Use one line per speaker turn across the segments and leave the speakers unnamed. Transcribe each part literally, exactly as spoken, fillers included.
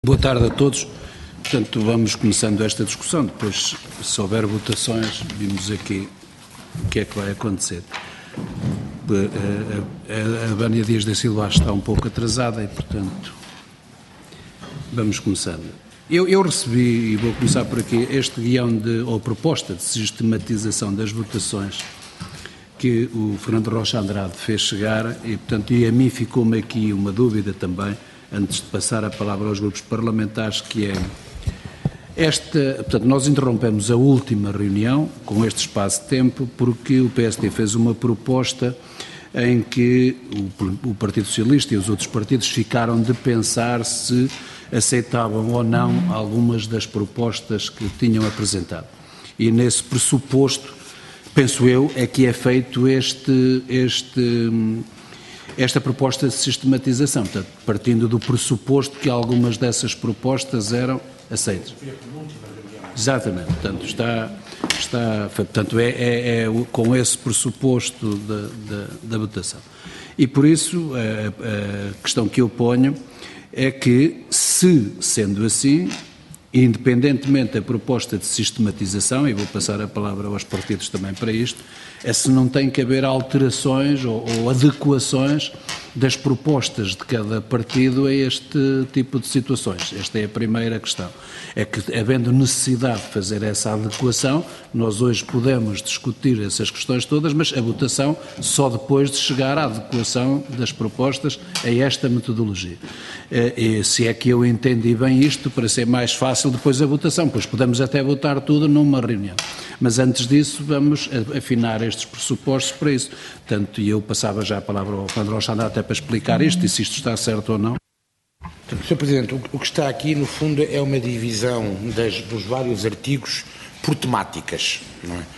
Boa tarde a todos. Portanto, vamos começando esta discussão. Depois, se houver votações, vimos aqui o que é que vai acontecer. A, a, a Vânia Dias da Silva está um pouco atrasada e, portanto, vamos começando. Eu, eu recebi, e vou começar por aqui, este guião de, ou proposta de sistematização das votações que o Fernando Rocha Andrade fez chegar e, portanto, e a mim ficou-me aqui uma dúvida também, antes de passar a palavra aos grupos parlamentares, que é esta, portanto, nós interrompemos a última reunião com este espaço de tempo porque o P S D fez uma proposta em que o, o Partido Socialista e os outros partidos ficaram de pensar se aceitavam ou não algumas das propostas que tinham apresentado. E nesse pressuposto, penso eu, é que é feito este... este esta proposta de sistematização, portanto, partindo do pressuposto que algumas dessas propostas eram aceitas. Exatamente, portanto, está, está, portanto é, é, é com esse pressuposto da, da, da votação. E por isso, a, a questão que eu ponho é que, se sendo assim, independentemente da proposta de sistematização, e vou passar a palavra aos partidos também para isto, é se não tem que haver alterações ou, ou adequações das propostas de cada partido a este tipo de situações. Esta é a primeira questão. É que, havendo necessidade de fazer essa adequação, nós hoje podemos discutir essas questões todas, mas a votação só depois de chegar à adequação das propostas a esta metodologia. E se é que eu entendi bem isto, para ser mais fácil depois a votação, pois podemos até votar tudo numa reunião. Mas antes disso vamos afinar estes pressupostos para isso. Portanto, eu passava já a palavra ao Fernando Rocha Andrade até para explicar isto e se isto está certo ou não.
senhor Presidente, o que está aqui no fundo é uma divisão das, dos vários artigos por temáticas, não é?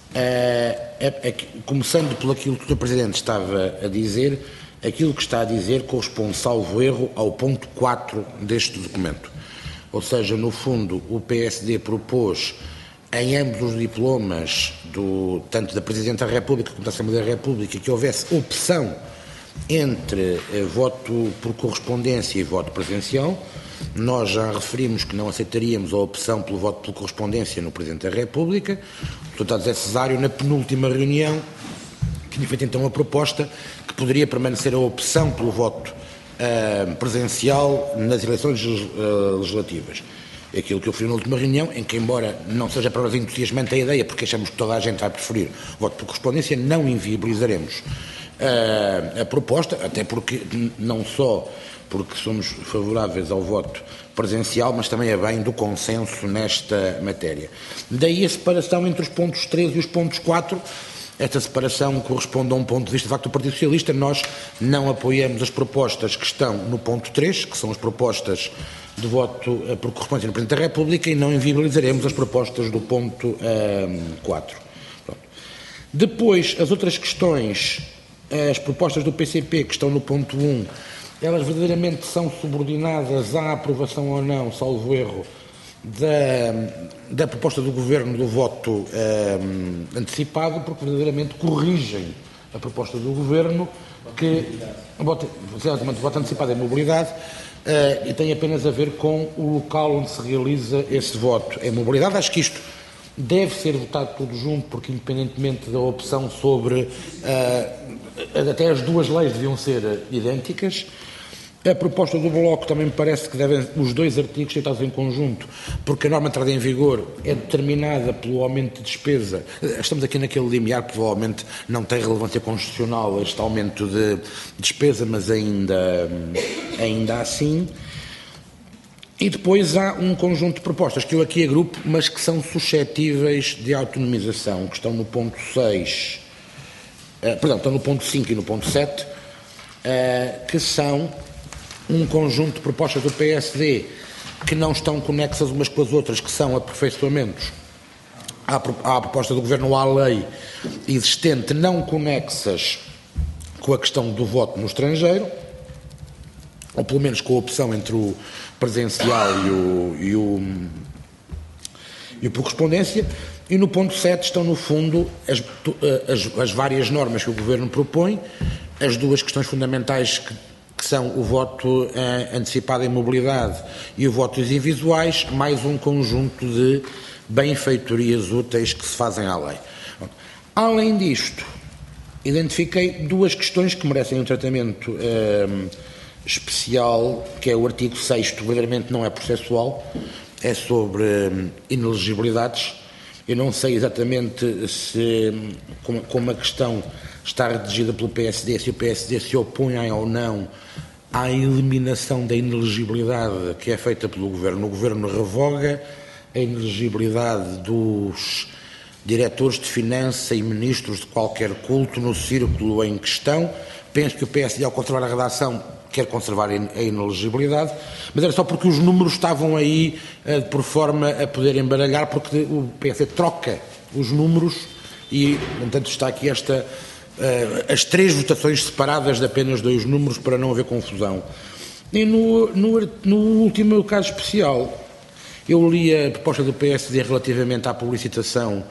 É, é, é, começando pelo aquilo que o senhor Presidente estava a dizer, aquilo que está a dizer corresponde, salvo erro, ao ponto quatro deste documento. Ou seja, no fundo, o P S D propôs em ambos os diplomas, do, tanto da Presidente da República como da Assembleia da República, que houvesse opção entre eh, voto por correspondência e voto presencial. Nós já referimos que não aceitaríamos a opção pelo voto por correspondência no Presidente da República. O deputado José Cesário, na penúltima reunião, tinha feito então a proposta que poderia permanecer a opção pelo voto uh, presencial nas eleições uh, legislativas. Aquilo que eu referi na última reunião, em que, embora não seja para nós entusiasmante a ideia, porque achamos que toda a gente vai preferir voto por correspondência, não inviabilizaremos uh, a proposta, até porque, não só porque somos favoráveis ao voto presencial, mas também é bem do consenso nesta matéria. Daí a separação entre os pontos três e os pontos quatro. Esta separação corresponde a um ponto de vista, de facto, do Partido Socialista. Nós não apoiamos as propostas que estão no ponto três, que são as propostas de voto por correspondência no Presidente da República, e não inviabilizaremos as propostas do ponto um, quatro. Pronto. Depois, as outras questões, as propostas do P C P que estão no ponto um, elas verdadeiramente são subordinadas à aprovação ou não, salvo erro, da, da proposta do Governo do voto um, antecipado, porque verdadeiramente corrigem a proposta do Governo, que o voto, o voto antecipado é mobilidade, uh, e tem apenas a ver com o local onde se realiza esse voto. É mobilidade. Acho que isto deve ser votado tudo junto, porque independentemente da opção sobre, uh, até as duas leis deviam ser idênticas. A proposta do Bloco também me parece que devem os dois artigos ser tratados em conjunto, porque a norma de entrada em vigor é determinada pelo aumento de despesa. Estamos aqui naquele limiar que provavelmente não tem relevância constitucional este aumento de despesa, mas ainda, ainda assim. E depois há um conjunto de propostas que eu aqui agrupo, mas que são suscetíveis de autonomização, que estão no ponto seis, eh, perdão, estão no ponto cinco e no ponto sete, eh, que são um conjunto de propostas do P S D que não estão conexas umas com as outras, que são aperfeiçoamentos à, à proposta do Governo ou à lei existente, não conexas com a questão do voto no estrangeiro, ou pelo menos com a opção entre o presencial e o, e o, e o por correspondência. E no ponto sete estão, no fundo, as, as, as várias normas que o Governo propõe, as duas questões fundamentais que que são o voto eh, antecipado em mobilidade e o voto dos invisuais, mais um conjunto de benfeitorias úteis que se fazem à lei. Além disto, identifiquei duas questões que merecem um tratamento eh, especial, que é o artigo sexto, que verdadeiramente não é processual, é sobre eh, inelegibilidades. Eu não sei exatamente se, como, como a questão está redigida pelo P S D, se o P S D se opõe ou não à eliminação da inelegibilidade que é feita pelo Governo. O Governo revoga a inelegibilidade dos diretores de finança e ministros de qualquer culto no círculo em questão. Penso que o P S D, ao conservar a redação, quer conservar a inelegibilidade, mas era só porque os números estavam aí uh, por forma a poder embaralhar, porque o P S D troca os números e, portanto, está aqui esta, uh, as três votações separadas de apenas dois números para não haver confusão. E no, no, no último caso especial, eu li a proposta do P S D relativamente à publicitação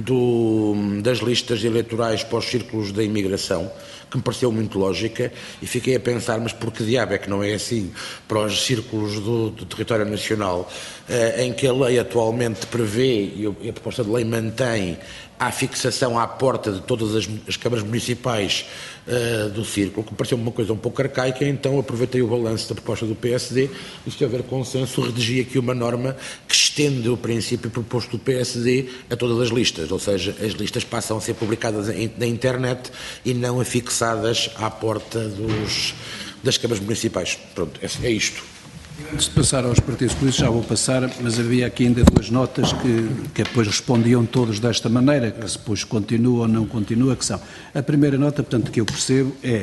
do, das listas eleitorais para os círculos da imigração, que me pareceu muito lógica, e fiquei a pensar, mas por que diabo é que não é assim para os círculos do, do território nacional, eh, em que a lei atualmente prevê, e a proposta de lei mantém, a fixação à porta de todas as, as câmaras municipais uh, do círculo, que me pareceu uma coisa um pouco arcaica, então aproveitei o balanço da proposta do P S D e, se houver consenso, redigi aqui uma norma que estende o princípio proposto do P S D a todas as listas, ou seja, as listas passam a ser publicadas na internet e não a fixadas à porta dos, das câmaras municipais. Pronto, é, é isto.
Antes de passar aos partidos políticos, já vou passar, mas havia aqui ainda duas notas que, que depois respondiam todos desta maneira, que depois continua ou não continua, que são. A primeira nota, portanto, que eu percebo é,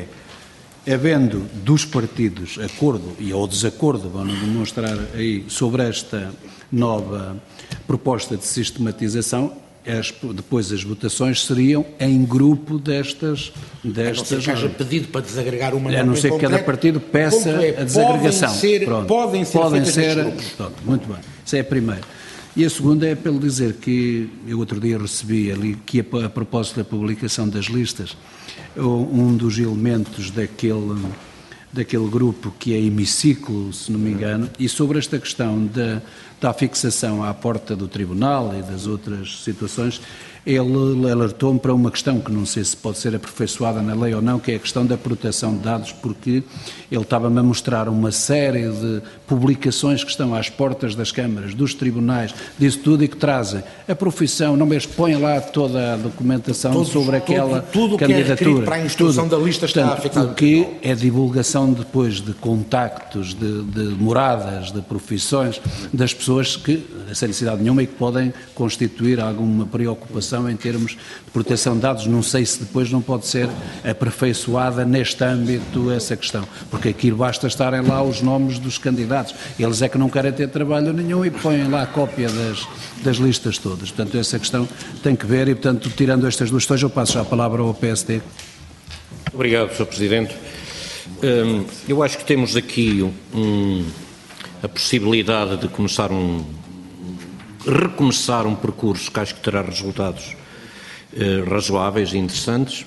havendo dos partidos acordo e ou desacordo, vão demonstrar aí, sobre esta nova proposta de sistematização, As, depois as votações seriam em grupo destas... destas
a não ser que haja pedido para desagregar uma norma.
A não ser que cada partido peça é, a desagregação.
Podem ser,
Pronto.
podem ser
podem
feitas
ser,
grupos.
Pronto, muito bem. Isso é a primeira. E a segunda é pelo dizer que eu outro dia recebi ali, que a, a propósito da publicação das listas, um dos elementos daquele... daquele grupo que é hemiciclo, se não me engano, e sobre esta questão da, da fixação à porta do tribunal e das outras situações, ele alertou-me para uma questão que não sei se pode ser aperfeiçoada na lei ou não, que é a questão da proteção de dados, porque ele estava-me a mostrar uma série de publicações que estão às portas das câmaras, dos tribunais, disso tudo, e que trazem a profissão, não mesmo põem lá toda a documentação
Todos,
sobre aquela
tudo, tudo
candidatura.
Que é para a instrução tudo. Da lista está
Portanto,
afetado.
O que é divulgação depois de contactos, de, de moradas, de profissões das pessoas que, sem necessidade nenhuma, e que podem constituir alguma preocupação em termos de proteção de dados. Não sei se depois não pode ser aperfeiçoada neste âmbito essa questão, porque aqui basta estarem lá os nomes dos candidatos. Eles é que não querem ter trabalho nenhum e põem lá a cópia das, das listas todas. Portanto, essa questão tem que ver e, portanto, tirando estas duas questões, eu passo já a palavra ao P S D.
Obrigado, senhor Presidente. Hum, eu acho que temos aqui um, a possibilidade de começar um, recomeçar um percurso que acho que terá resultados eh, razoáveis e interessantes,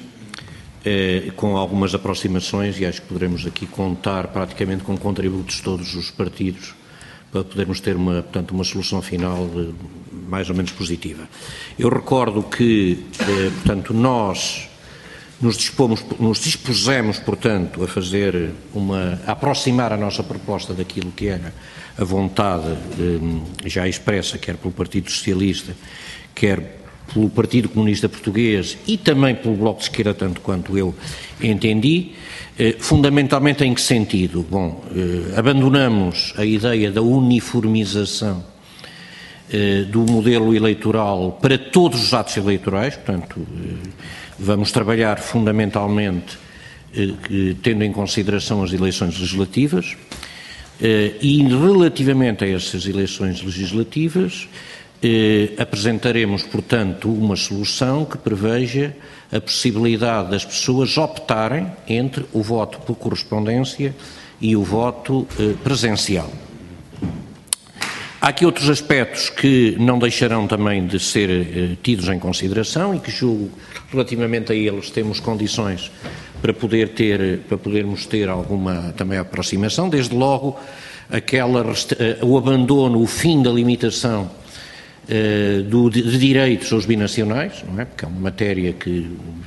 eh, com algumas aproximações, e acho que poderemos aqui contar praticamente com contributos de todos os partidos para podermos ter uma, portanto, uma solução final eh, mais ou menos positiva. Eu recordo que, eh, portanto, nós Nos, dispomos, nos dispusemos, portanto, a fazer uma, a aproximar a nossa proposta daquilo que era a vontade eh, já expressa, quer pelo Partido Socialista, quer pelo Partido Comunista Português e também pelo Bloco de Esquerda, tanto quanto eu entendi. Eh, fundamentalmente em que sentido? Bom, eh, abandonamos a ideia da uniformização eh, do modelo eleitoral para todos os atos eleitorais, portanto, eh, vamos trabalhar fundamentalmente eh, tendo em consideração as eleições legislativas eh, e relativamente a essas eleições legislativas eh, apresentaremos, portanto, uma solução que preveja a possibilidade das pessoas optarem entre o voto por correspondência e o voto eh, presencial. Há aqui outros aspectos que não deixarão também de ser eh, tidos em consideração e que julgo, relativamente a eles, temos condições para, poder ter, para podermos ter alguma também aproximação, desde logo aquela, o abandono, o fim da limitação uh, do, de, de direitos aos binacionais, não é? Porque é uma matéria que,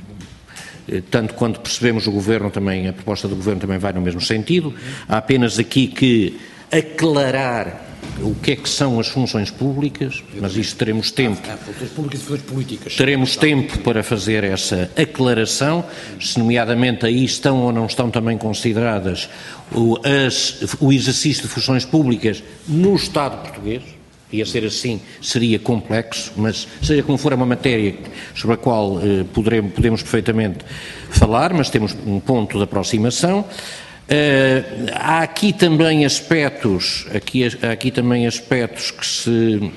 tanto quanto percebemos o Governo também, a proposta do Governo também vai no mesmo sentido. Há apenas aqui que aclarar o que é que são as funções públicas, mas isto teremos tempo.
Ah, funções públicas e funções políticas.
Teremos tempo para fazer essa aclaração, se nomeadamente aí estão ou não estão também consideradas o, as, o exercício de funções públicas no Estado português. E a ser assim seria complexo, mas seja como for, é uma matéria sobre a qual eh, poderemos, podemos perfeitamente falar, mas temos um ponto de aproximação. Uh, há aqui também aspectos, aqui, há aqui também aspectos que se, uh,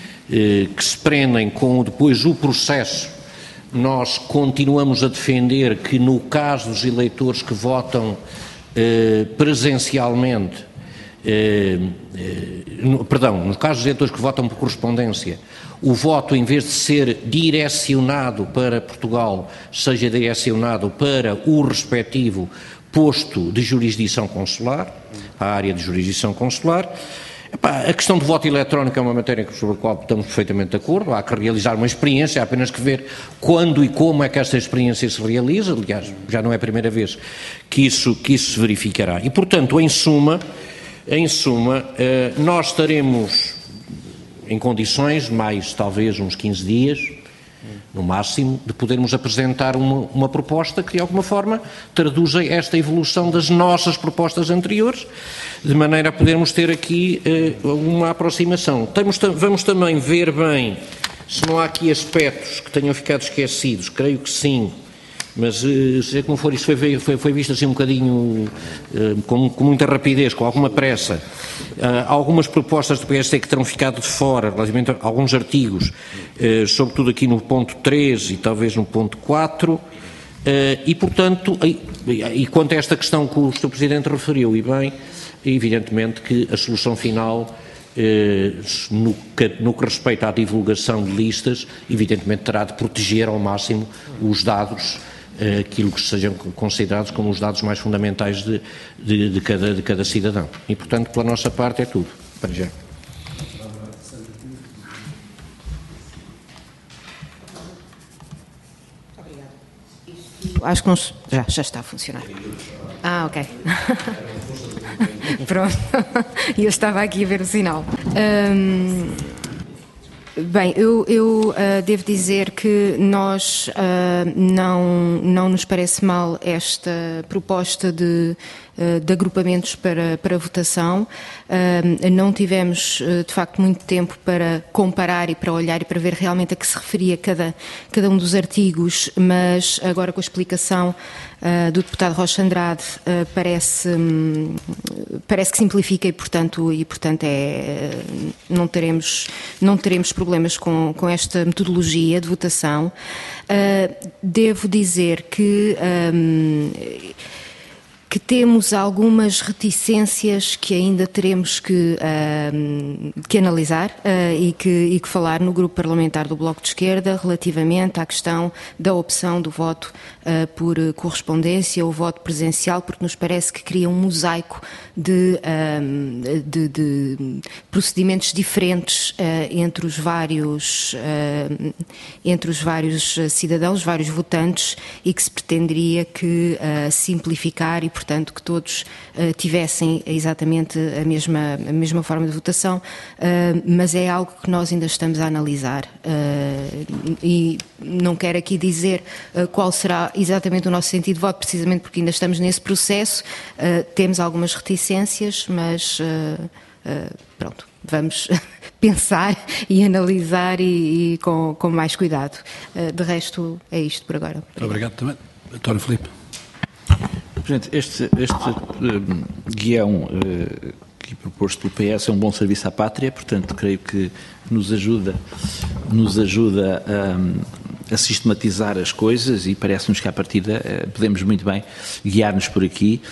que se prendem com depois o processo. Nós continuamos a defender que no caso dos eleitores que votam uh, presencialmente, uh, uh, no, perdão, no caso dos eleitores que votam por correspondência, o voto, em vez de ser direcionado para Portugal, seja direcionado para o respectivo posto de jurisdição consular, a área de jurisdição consular. Epá, a questão do voto eletrónico é uma matéria sobre a qual estamos perfeitamente de acordo. Há que realizar uma experiência, há apenas que ver quando e como é que esta experiência se realiza. Aliás, já não é a primeira vez que isso, que isso se verificará. E, portanto, em suma, em suma, nós estaremos em condições, mais talvez uns quinze dias, no máximo, de podermos apresentar uma, uma proposta que, de alguma forma, traduza esta evolução das nossas propostas anteriores, de maneira a podermos ter aqui uh, uma aproximação. Temos, vamos também ver bem se não há aqui aspectos que tenham ficado esquecidos, creio que sim, mas, uh, seja como for, isso foi, foi, foi visto assim um bocadinho uh, com, com muita rapidez, com alguma pressa. Uh, algumas propostas do P S D que terão ficado de fora, relativamente a alguns artigos, uh, sobretudo aqui no ponto três e talvez no ponto quatro, uh, e portanto, e, e quanto a esta questão que o senhor Presidente referiu, e bem, evidentemente que a solução final, uh, no, que, no que respeita à divulgação de listas, evidentemente terá de proteger ao máximo os dados, aquilo que sejam considerados como os dados mais fundamentais de, de, de, cada, de cada cidadão. E, portanto, pela nossa parte é tudo, para já.
Acho que não... já, já está a funcionar. Ah, ok. Pronto. E eu estava aqui a ver o sinal. Um... Bem, eu, eu uh, devo dizer que nós uh, não, não nos parece mal esta proposta de, uh, de agrupamentos para, para votação. Uh, não tivemos, uh, de facto, muito tempo para comparar e para olhar e para ver realmente a que se referia cada, cada um dos artigos, mas agora com a explicação uh, do deputado Rocha Andrade uh, parece, um, parece que simplifica e, portanto, e, portanto é, não teremos, não teremos problemas com, com esta metodologia de votação. Uh, devo dizer que, um, que temos algumas reticências que ainda teremos que, uh, que analisar uh, e, que, e que falar no grupo parlamentar do Bloco de Esquerda relativamente à questão da opção do voto uh, por correspondência ou voto presencial, porque nos parece que cria um mosaico de, uh, de, de procedimentos diferentes uh, entre os vários uh, entre os vários cidadãos, vários votantes, e que se pretenderia que uh, simplificar e, portanto, que todos uh, tivessem exatamente a mesma, a mesma forma de votação, uh, mas é algo que nós ainda estamos a analisar uh, e não quero aqui dizer uh, qual será exatamente o nosso sentido de voto, precisamente porque ainda estamos nesse processo, uh, temos algumas reticências, mas uh, uh, pronto, vamos pensar e analisar e, e com, com mais cuidado. Uh, de resto, é isto por agora.
Obrigado, Obrigado também. António Filipe.
Presidente, este, este uh, guião uh, que proposto pelo P S é um bom serviço à pátria, portanto, creio que nos ajuda, nos ajuda a, a sistematizar as coisas e parece-nos que, à partida, uh, podemos muito bem guiar-nos por aqui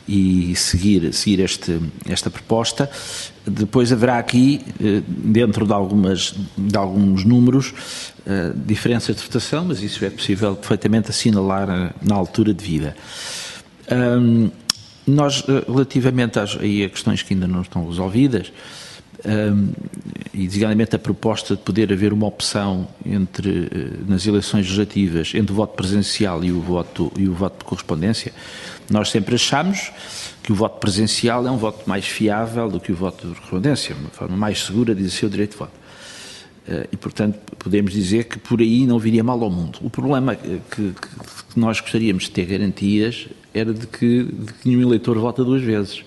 e seguir, seguir este, esta proposta. Depois haverá aqui, dentro de, algumas, de alguns números, diferenças de votação, mas isso é possível perfeitamente assinalar na altura devida. Um, nós, relativamente às, aí a questões que ainda não estão resolvidas, um, e designadamente a proposta de poder haver uma opção entre, nas eleições legislativas, entre o voto presencial e o voto, e o voto por correspondência, nós sempre achamos que o voto presencial é um voto mais fiável do que o voto por correspondência, uma forma mais segura de exercer o direito de voto. E, portanto, podemos dizer que por aí não viria mal ao mundo. O problema que, que, que nós gostaríamos de ter garantias era de que, de que nenhum eleitor vota duas vezes.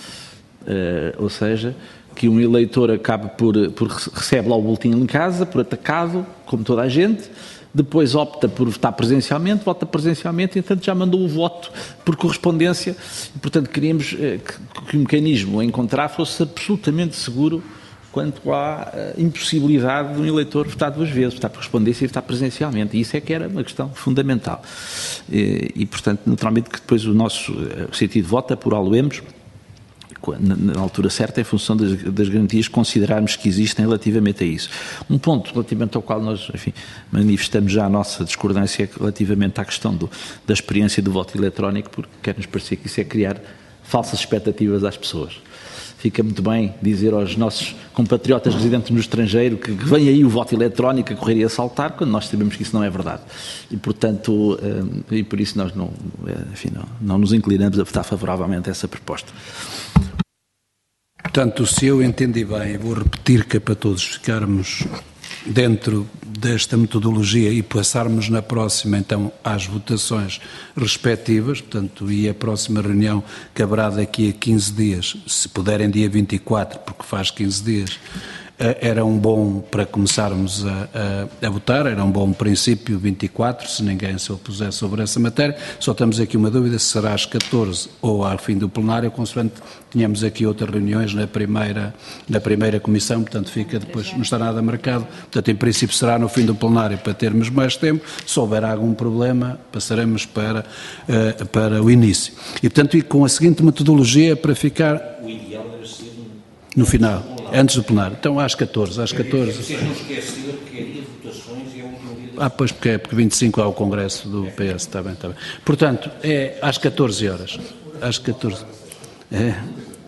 Uh, ou seja, que um eleitor acabe por, por recebe lá o boletim em casa, por atacado, como toda a gente, depois opta por votar presencialmente, vota presencialmente e, portanto, já mandou o voto por correspondência. E, portanto, queríamos uh, que, que o mecanismo a encontrar fosse absolutamente seguro quanto à uh, impossibilidade de um eleitor votar duas vezes, votar por correspondência e votar presencialmente. E isso é que era uma questão fundamental. E, e portanto, naturalmente, que depois o nosso uh, sentido de voto apurá-lo-emos na, na altura certa, em função das, das garantias que considerarmos que existem relativamente a isso. Um ponto relativamente ao qual nós, enfim, manifestamos já a nossa discordância é relativamente à questão do, da experiência do voto eletrónico, porque quer-nos parecer que isso é criar falsas expectativas às pessoas. Fica muito bem dizer aos nossos compatriotas residentes no estrangeiro que vem aí o voto eletrónico a correr e a saltar, quando nós sabemos que isso não é verdade. E, portanto, e por isso nós não, enfim, não, não nos inclinamos a votar favoravelmente a essa proposta.
Portanto, se eu entendi bem, vou repetir que é para todos ficarmos dentro desta metodologia e passarmos na próxima, então, às votações respectivas, portanto, e a próxima reunião caberá daqui a quinze dias, se puderem dia vinte e quatro, porque faz quinze dias, era um bom para começarmos a, a, a votar, era um bom princípio vinte e quatro, se ninguém se opuser sobre essa matéria. Só temos aqui uma dúvida, se será às catorze ou ao fim do plenário, consoante tínhamos aqui outras reuniões na primeira, na primeira comissão, portanto fica depois, não está nada marcado, portanto em princípio será no fim do plenário para termos mais tempo, se houver algum problema passaremos para, uh, para o início. E portanto e com a seguinte metodologia para ficar no final, antes do plenário. Então às catorze, às catorze.
Vocês não esqueceram que é dia de votações e é o último dia de...
Ah, pois porque é, porque vinte e cinco há o congresso do P S, está bem, está bem. Portanto, é às catorze horas. Às catorze. É.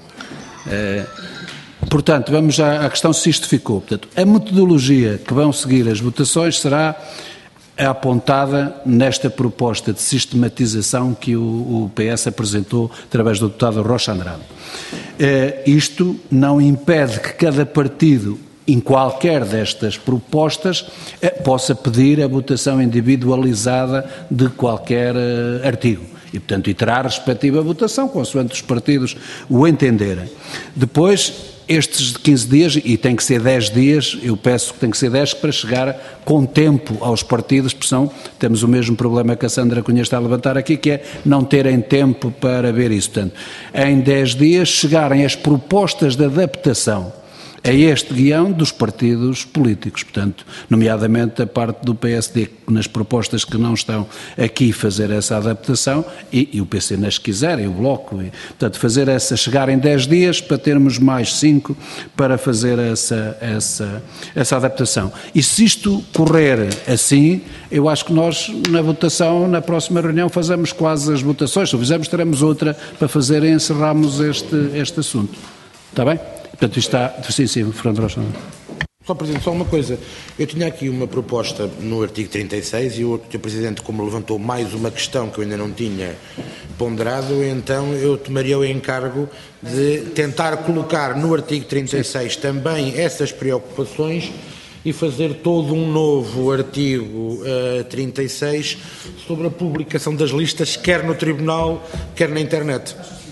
É. Portanto, vamos já à questão se isto ficou. Portanto, a metodologia que vão seguir as votações será apontada nesta proposta de sistematização que o, o P S apresentou através do deputado Rocha Andrade. Eh, isto não impede que cada partido, em qualquer destas propostas, eh, possa pedir a votação individualizada de qualquer eh, artigo. E, portanto, e terá a respectiva votação, consoante os partidos o entenderem. Depois, estes quinze dias, e tem que ser dez dias, eu peço que tem que ser dez para chegar com tempo aos partidos, porque senão temos o mesmo problema que a Sandra Cunha está a levantar aqui, que é não terem tempo para ver isso. Portanto, em dez dias chegarem as propostas de adaptação a este guião dos partidos políticos, portanto, nomeadamente a parte do P S D, nas propostas que não estão aqui fazer essa adaptação, e, e o P C nas que quiserem, o Bloco, e, portanto, fazer essa, chegar em dez dias para termos mais cinco para fazer essa, essa, essa adaptação. E se isto correr assim, eu acho que nós, na votação, na próxima reunião, fazemos quase as votações, se o fizermos, teremos outra para fazer e encerramos este, este assunto. Está bem? Portanto, isto está... Sim, sim, Fernando Rocha.
Só, Presidente, só uma coisa. Eu tinha aqui uma proposta no artigo trinta e seis e o senhor Presidente, como levantou mais uma questão que eu ainda não tinha ponderado, então eu tomaria o encargo de tentar colocar no artigo trinta e seis também essas preocupações e fazer todo um novo artigo uh, trinta e seis sobre a publicação das listas, quer no Tribunal, quer na internet.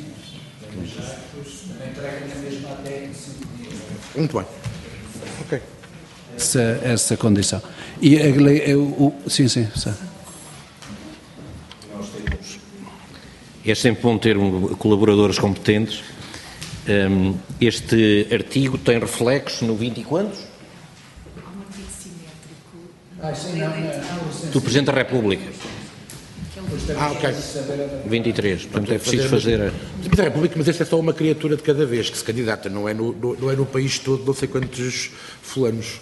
Muito bem. Ok.
Essa, essa condição. E a lei, o, sim, sim, sim.
É sempre bom ter um, colaboradores competentes. Um, este artigo tem reflexos no vinte e quantos?
Há um artigo simétrico
Ah, sim, não, não, não,
do Presidente da República.
Que é o
Ah, ok.
vinte e três, portanto é preciso fazer... a-
Mas, a República, mas esta é só uma criatura de cada vez que se candidata, não é no, no- não é no país todo, não sei quantos fulanos.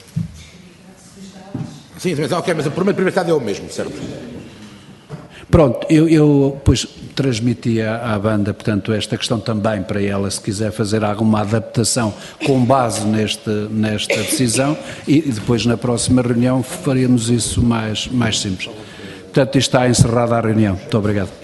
Sim, mas ok, mas o primeiro prioridade é o mesmo, certo?
Pronto, eu, eu pois transmiti à, à banda, portanto, esta questão também para ela, se quiser fazer alguma adaptação com base neste, nesta decisão, e, e depois na próxima reunião faremos isso mais, mais simples. Portanto, está encerrada a reunião. Muito obrigado.